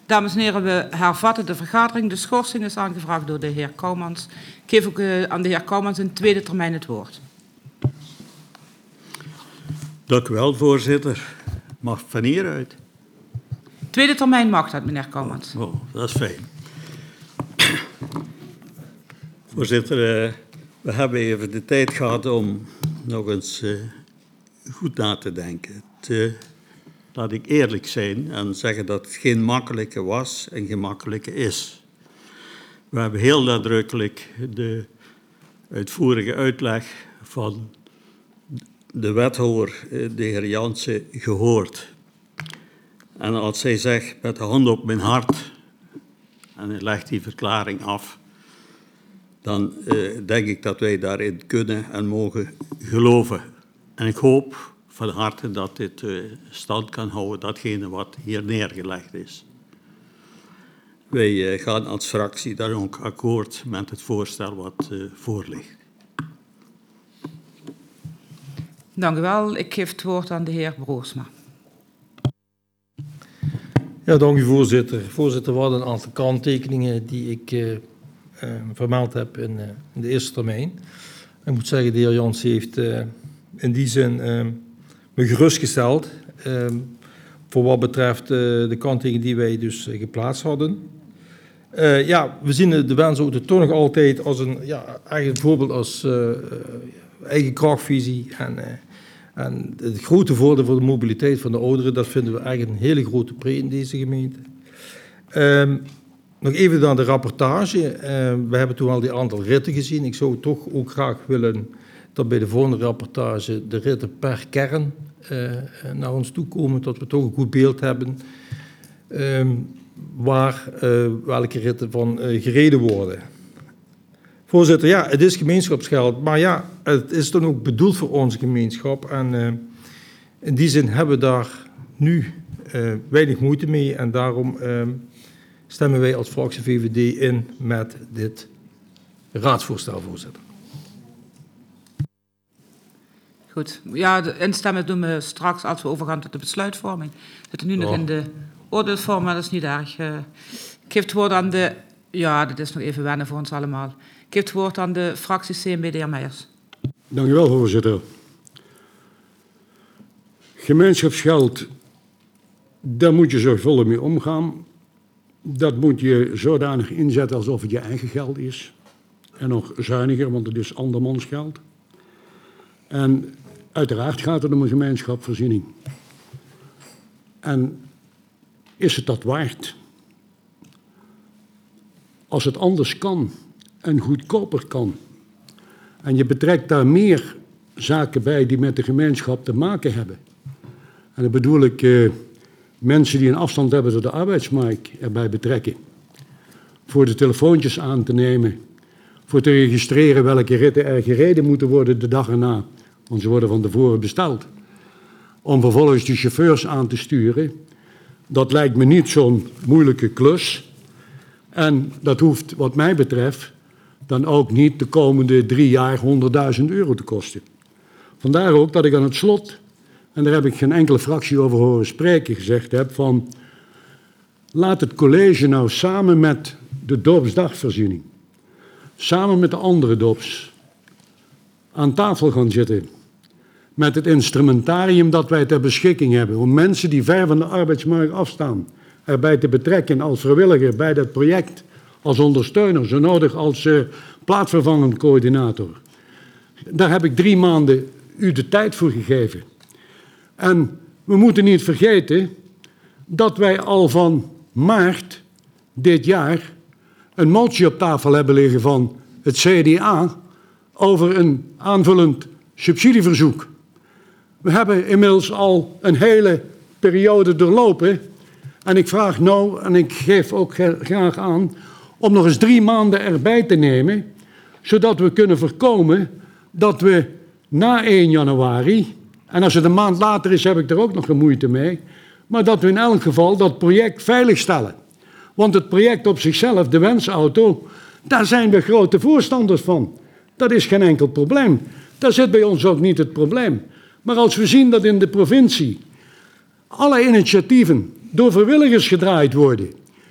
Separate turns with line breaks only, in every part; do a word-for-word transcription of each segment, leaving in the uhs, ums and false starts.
Dames en heren, we hervatten de vergadering. De schorsing is aangevraagd door de heer Kouwmans. Ik geef ook uh, aan de heer Kouwmans in tweede termijn het woord.
Dank u wel, voorzitter. Mag van hieruit?
Tweede termijn mag dat, meneer Kouwmans.
Oh, oh, dat is fijn. Voorzitter, uh, we hebben even de tijd gehad om nog eens uh, goed na te denken. Het, uh, laat ik eerlijk zijn en zeggen dat het geen makkelijke was en geen makkelijke is. We hebben heel nadrukkelijk de uitvoerige uitleg van de wethouder, de heer Jansen, gehoord. En als zij zegt met de hand op mijn hart en hij legt die verklaring af, dan uh, denk ik dat wij daarin kunnen en mogen geloven. En ik hoop van harte dat dit uh, stand kan houden, datgene wat hier neergelegd is. Wij uh, gaan als fractie dan ook akkoord met het voorstel wat uh, voor ligt.
Dank u wel. Ik geef het woord aan de heer Broersma.
Ja, dank u, voorzitter. Voorzitter, we hadden een aantal kanttekeningen die ik uh, uh, vermeld heb in, uh, in de eerste termijn. Ik moet zeggen, de heer Jansen heeft uh, in die zin uh, me gerustgesteld uh, voor wat betreft uh, de kanttekeningen die wij dus uh, geplaatst hadden. Uh, ja, we zien de wensauto toch nog altijd als een, ja, eigenlijk voorbeeld als uh, uh, eigen krachtvisie en... Uh, En het grote voordeel voor de mobiliteit van de ouderen, dat vinden we eigenlijk een hele grote pre in deze gemeente. Um, nog even dan de rapportage. Uh, we hebben toen al die aantal ritten gezien. Ik zou toch ook graag willen dat bij de volgende rapportage de ritten per kern uh, naar ons toe komen, dat we toch een goed beeld hebben um, waar uh, welke ritten van uh, gereden worden. Voorzitter, ja, het is gemeenschapsgeld, maar ja, het is dan ook bedoeld voor onze gemeenschap. En uh, in die zin hebben we daar nu uh, weinig moeite mee. En daarom uh, stemmen wij als fractie V V D in met dit raadsvoorstel, voorzitter.
Goed, ja, de instemmen doen we straks als we overgaan tot de besluitvorming. We zitten nu nog oh. in de oordeelsvorm, maar dat is niet erg. Uh, ik geef het woord aan de... Ja, dat is nog even wennen voor ons allemaal. Ik geef het woord aan de fractie C N B, de heer Meijers.
Dank u wel, voorzitter. Gemeenschapsgeld, daar moet je zorgvuldig mee omgaan. Dat moet je zodanig inzetten alsof het je eigen geld is. En nog zuiniger, want het is andermans geld. En uiteraard gaat het om een gemeenschapsvoorziening. En is het dat waard? Als het anders kan en goedkoper kan en je betrekt daar meer zaken bij die met de gemeenschap te maken hebben. En dan bedoel ik uh, mensen die een afstand hebben tot de arbeidsmarkt erbij betrekken. Voor de telefoontjes aan te nemen. Voor te registreren welke ritten er gereden moeten worden de dag erna. Want ze worden van tevoren besteld. Om vervolgens de chauffeurs aan te sturen. Dat lijkt me niet zo'n moeilijke klus. En dat hoeft wat mij betreft dan ook niet de komende drie jaar honderdduizend euro te kosten. Vandaar ook dat ik aan het slot, en daar heb ik geen enkele fractie over horen spreken, gezegd heb van laat het college nou samen met de dorpsdagvoorziening, samen met de andere dorps, aan tafel gaan zitten met het instrumentarium dat wij ter beschikking hebben om mensen die ver van de arbeidsmarkt afstaan erbij te betrekken als vrijwilliger bij dat project, als ondersteuner, zo nodig als uh, plaatsvervangend coördinator. Daar heb ik drie maanden u de tijd voor gegeven. En we moeten niet vergeten dat wij al van maart dit jaar een motie op tafel hebben liggen van het C D A over een aanvullend subsidieverzoek. We hebben inmiddels al een hele periode doorlopen. En ik vraag nou, en ik geef ook graag aan, om nog eens drie maanden erbij te nemen, zodat we kunnen voorkomen dat we na één januari, en als het een maand later is, heb ik er ook nog een moeite mee, maar dat we in elk geval dat project veiligstellen. Want het project op zichzelf, de wensauto, daar zijn we grote voorstanders van. Dat is geen enkel probleem. Daar zit bij ons ook niet het probleem. Maar als we zien dat in de provincie alle initiatieven door vrijwilligers gedraaid worden,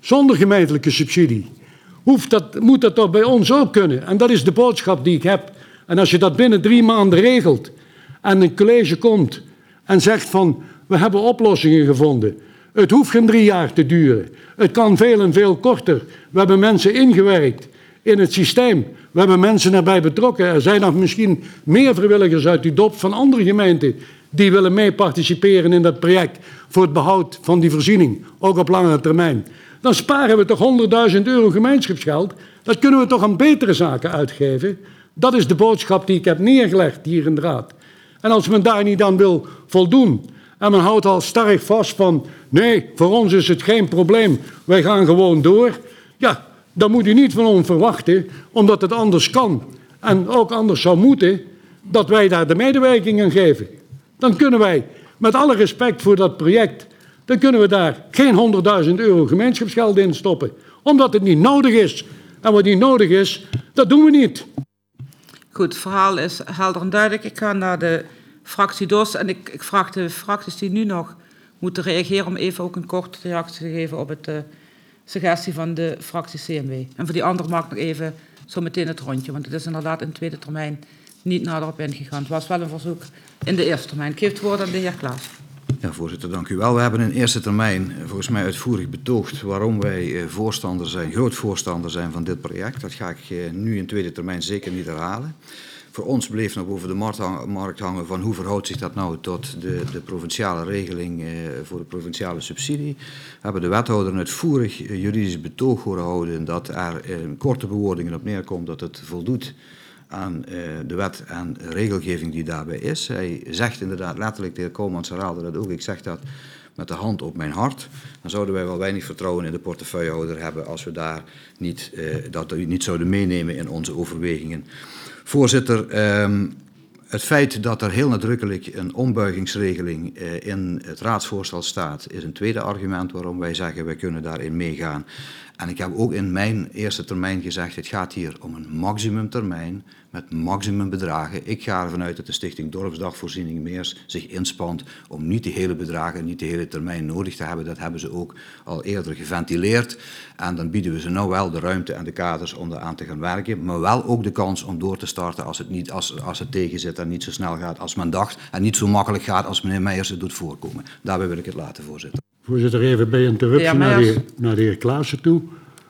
zonder gemeentelijke subsidie. Hoeft dat, moet dat toch bij ons ook kunnen? En dat is de boodschap die ik heb. En als je dat binnen drie maanden regelt en een college komt en zegt van we hebben oplossingen gevonden. Het hoeft geen drie jaar te duren. Het kan veel en veel korter. We hebben mensen ingewerkt in het systeem. We hebben mensen erbij betrokken. Er zijn nog misschien meer vrijwilligers uit die dop van andere gemeenten die willen mee participeren in dat project voor het behoud van die voorziening, ook op langere termijn. Dan sparen we toch honderdduizend euro gemeenschapsgeld. Dat kunnen we toch aan betere zaken uitgeven. Dat is de boodschap die ik heb neergelegd hier in de Raad. En als men daar niet aan wil voldoen en men houdt al sterk vast van nee, voor ons is het geen probleem, wij gaan gewoon door. Ja, dan moet u niet van ons verwachten, omdat het anders kan en ook anders zou moeten, dat wij daar de medewerking aan geven. Dan kunnen wij, met alle respect voor dat project, dan kunnen we daar geen honderdduizend euro gemeenschapsgeld in stoppen. Omdat het niet nodig is. En wat niet nodig is, dat doen we niet.
Goed, het verhaal is helder en duidelijk. Ik ga naar de fractie D O S en ik, ik vraag de fracties die nu nog moeten reageren om even ook een korte reactie te geven op het uh, suggestie van de fractie C N W. En voor die anderen maak ik nog even zo meteen het rondje, want het is inderdaad in de tweede termijn niet nader op ingegaan. Het was wel een verzoek in de eerste termijn. Ik geef het woord aan de heer Klaas.
Ja, voorzitter, dank u wel. We hebben in de eerste termijn volgens mij uitvoerig betoogd waarom wij voorstander zijn, groot voorstander zijn van dit project. Dat ga ik nu in tweede termijn zeker niet herhalen. Voor ons bleef nog boven de markt hangen van hoe verhoudt zich dat nou tot de, de provinciale regeling voor de provinciale subsidie. We hebben de wethouder een uitvoerig juridisch betoog horen houden dat er in korte bewoordingen op neerkomt dat het voldoet aan uh, de wet en regelgeving die daarbij is. Hij zegt inderdaad letterlijk, de heer Koolmans herhaalde dat ook, ik zeg dat met de hand op mijn hart. Dan zouden wij wel weinig vertrouwen in de portefeuillehouder hebben als we daar niet, uh, dat niet zouden meenemen in onze overwegingen. Voorzitter, um, het feit dat er heel nadrukkelijk een ombuigingsregeling uh, in het raadsvoorstel staat, is een tweede argument waarom wij zeggen wij kunnen daarin meegaan. En ik heb ook in mijn eerste termijn gezegd, het gaat hier om een maximumtermijn met maximumbedragen. Ik ga ervan uit dat de Stichting Dorpsdagvoorziening Meers zich inspant om niet de hele bedragen, niet de hele termijn nodig te hebben. Dat hebben ze ook al eerder geventileerd. En dan bieden we ze nou wel de ruimte en de kaders om eraan te gaan werken. Maar wel ook de kans om door te starten als het, niet, als, als het tegen zit en niet zo snel gaat als men dacht. En niet zo makkelijk gaat als meneer Meijers het doet voorkomen. Daarbij wil ik het laten, voorzitter.
Voorzitter, even bij interruptie
ja,
naar, de, naar de heer Klaassen toe.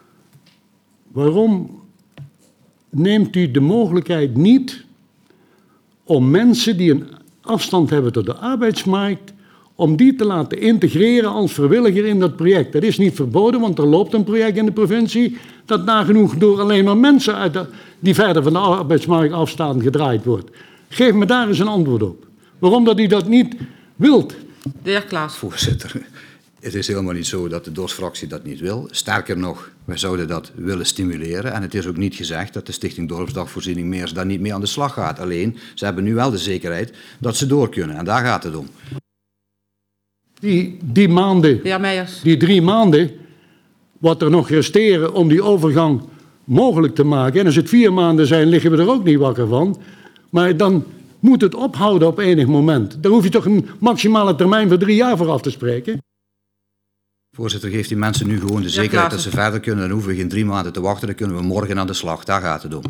Waarom neemt u de mogelijkheid niet om mensen die een afstand hebben tot de arbeidsmarkt, om die te laten integreren als vrijwilliger in dat project? Dat is niet verboden, want er loopt een project in de provincie dat nagenoeg door alleen maar mensen uit de, die verder van de arbeidsmarkt afstaan gedraaid wordt. Geef me daar eens een antwoord op. Waarom dat u dat niet wilt?
De heer Klaas.
Voorzitter. Het is helemaal niet zo dat de D O S-fractie dat niet wil. Sterker nog, wij zouden dat willen stimuleren. En het is ook niet gezegd dat de Stichting Dorpsdagvoorziening Meers daar niet mee aan de slag gaat. Alleen, ze hebben nu wel de zekerheid dat ze door kunnen. En daar gaat het om.
Die, die maanden,
De heer Meijers.
die drie maanden, wat er nog resteren om die overgang mogelijk te maken. En als het vier maanden zijn, liggen we er ook niet wakker van. Maar dan moet het ophouden op enig moment. Daar hoef je toch een maximale termijn van drie jaar voor af te spreken.
Voorzitter, geeft die mensen nu gewoon de zekerheid dat ze verder kunnen. Dan hoeven we geen drie maanden te wachten. Dan kunnen we morgen aan de slag. Daar gaat het om.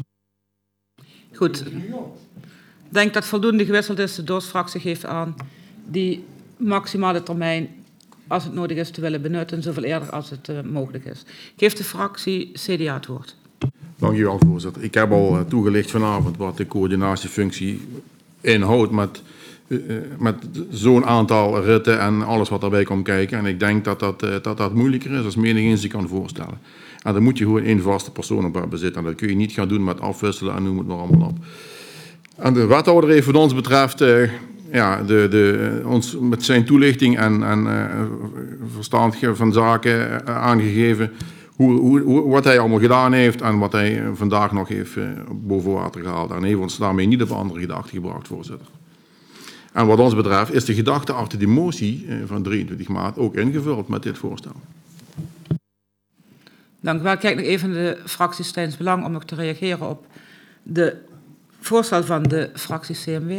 Goed. Ik denk dat voldoende gewisseld is. De D O S-fractie geeft aan die maximale termijn, als het nodig is, te willen benutten. Zoveel eerder als het uh, mogelijk is. Geeft de fractie C D A het woord.
Dank u wel, voorzitter. Ik heb al uh, toegelicht vanavond wat de coördinatiefunctie inhoudt met... met zo'n aantal ritten en alles wat daarbij komt kijken. En ik denk dat dat, dat, dat moeilijker is als menigeen zich kan voorstellen. En dan moet je gewoon één vaste persoon op hebben zitten. En dat kun je niet gaan doen met afwisselen en noem het maar allemaal op. En de wethouder heeft wat ons betreft uh, ja, de, de, ons met zijn toelichting en, en uh, verstand van zaken uh, aangegeven hoe, hoe, wat hij allemaal gedaan heeft en wat hij vandaag nog heeft uh, boven water gehaald. En heeft ons daarmee niet op andere gedachten gebracht, voorzitter. En wat ons betreft is de gedachte achter die motie van drieëntwintig maart ook ingevuld met dit voorstel.
Dank u wel. Ik kijk nog even naar de fractie Steins Belang om nog te reageren op de voorstel van de fractie C M W.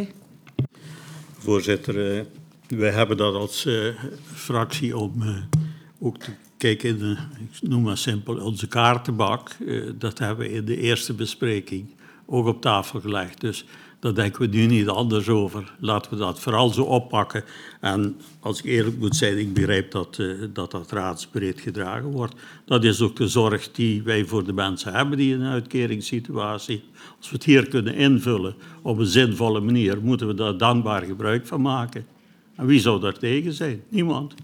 Voorzitter, uh, wij hebben dat als uh, fractie om uh, ook te kijk, in de, ik noem maar simpel, onze kaartenbak, uh, dat hebben we in de eerste bespreking ook op tafel gelegd. Dus daar denken we nu niet anders over. Laten we dat vooral zo oppakken. En als ik eerlijk moet zijn, ik begrijp dat uh, dat, dat raadsbreed gedragen wordt. Dat is ook de zorg die wij voor de mensen hebben die in een uitkeringssituatie. Als we het hier kunnen invullen op een zinvolle manier, moeten we daar dankbaar gebruik van maken. En wie zou daar tegen zijn? Niemand.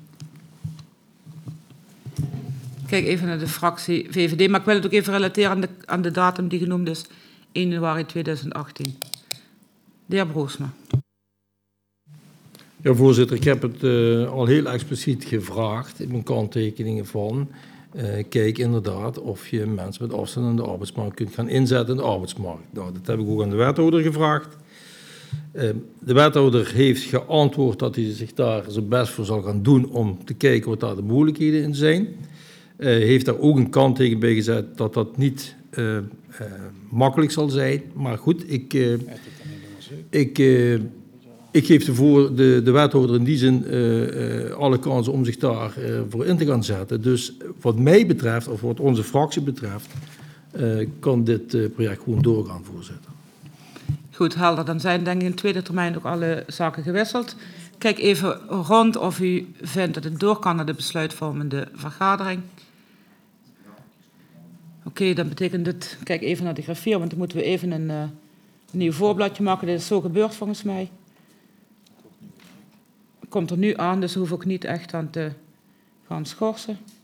Kijk even naar de fractie V V D, maar ik wil het ook even relateren aan de, aan de datum die genoemd is, één januari tweeduizend achttien. De heer Broosma.
Ja, voorzitter, ik heb het uh, al heel expliciet gevraagd in mijn kanttekeningen van, uh, kijk inderdaad of je mensen met afstand aan de arbeidsmarkt kunt gaan inzetten in de arbeidsmarkt. Nou, dat heb ik ook aan de wethouder gevraagd. Uh, de wethouder heeft geantwoord dat hij zich daar zijn best voor zal gaan doen om te kijken wat daar de mogelijkheden in zijn. Uh, heeft daar ook een kanttekening bij gezet dat dat niet uh, uh, makkelijk zal zijn. Maar goed, ik, uh, ik, uh, ik geef de, voor, de, de wethouder in die zin uh, uh, alle kansen om zich daar uh, voor in te gaan zetten. Dus wat mij betreft, of wat onze fractie betreft, uh, kan dit uh, project gewoon doorgaan, voorzitter.
Goed, helder. Dan zijn denk ik in de tweede termijn ook alle zaken gewisseld. Kijk even rond of u vindt dat het door kan naar de besluitvormende vergadering. Oké, okay, dan betekent dit, kijk even naar de graffier, want dan moeten we even een, uh, een nieuw voorbladje maken. Dit is zo gebeurd volgens mij. Komt er nu aan, dus hoef ik niet echt aan te gaan schorsen.